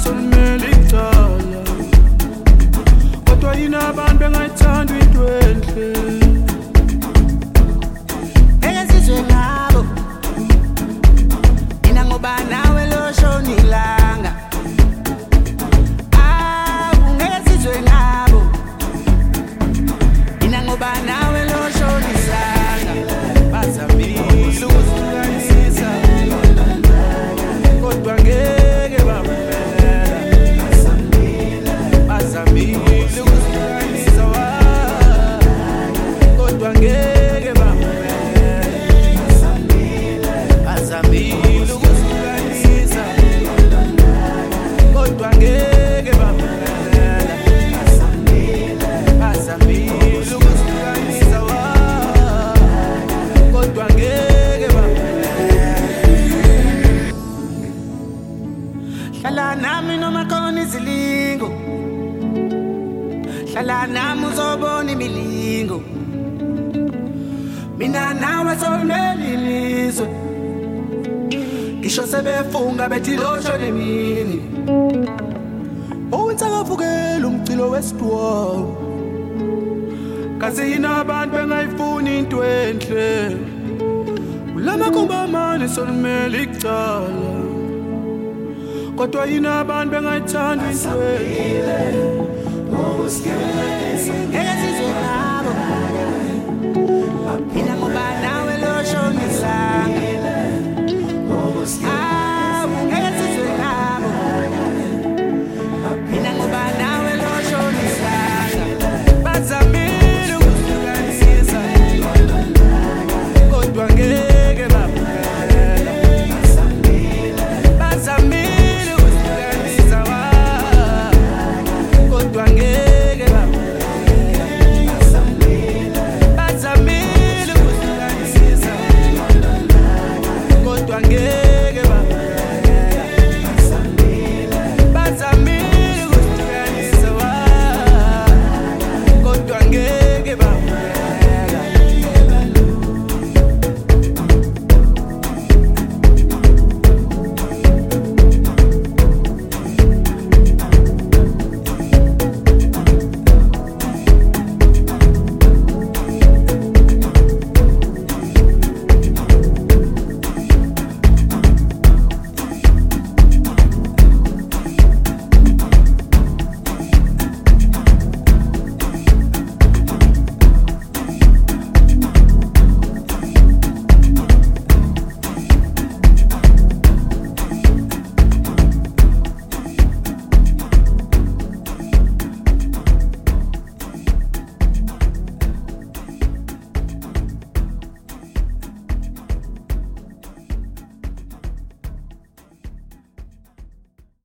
solumele icala kodwa yini abantu bengayithanda into enhle Engezizwe ngabo Mina ngoba nawe lo shonilanga Ungezizwe ngabo Mina ngoba nawe lo shonilanga Bazamile ukuzihlukanisa kodwa ngeke bamphela Bazamile ukuzihlukanisa kodwa ngeke bamphela Bazamile ukuzihlukanisa kodwa ngeke bamphela Bazamile ukuzihlukanisa kodwa ngeke bamphela Hlala nami noma khona izilingo Hlala nami uzobona imilingo Mina nawe solumele ilizwe Ngisho sebefunga bethi losho nemini Owensakavukela umcilo wesitwawo Kaze yina abantu bengayifuni into enhle Ulamakhomba amane solumele icala kodwa yina abantu bengayithanda into enhle Engezizwe ngabo